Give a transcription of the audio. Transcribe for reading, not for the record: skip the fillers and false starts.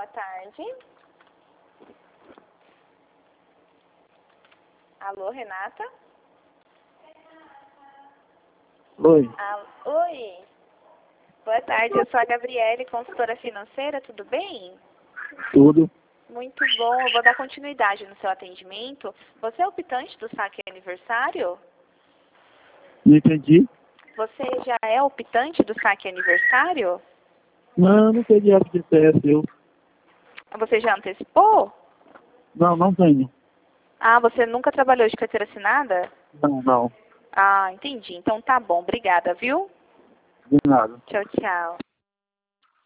boa tarde. Alô, Renata? Oi. Oi. Boa tarde, eu sou a Gabriele, consultora financeira, tudo bem? Tudo. Muito bom, eu vou dar continuidade no seu atendimento. Você é optante do saque aniversário? Não entendi. Você já é optante do saque aniversário? Não tem dinheiro de CS eu. Você já antecipou? Não tenho. Ah, você nunca trabalhou de carteira assinada? Não. Ah, entendi. Então tá bom, obrigada, viu? De nada. Tchau, tchau.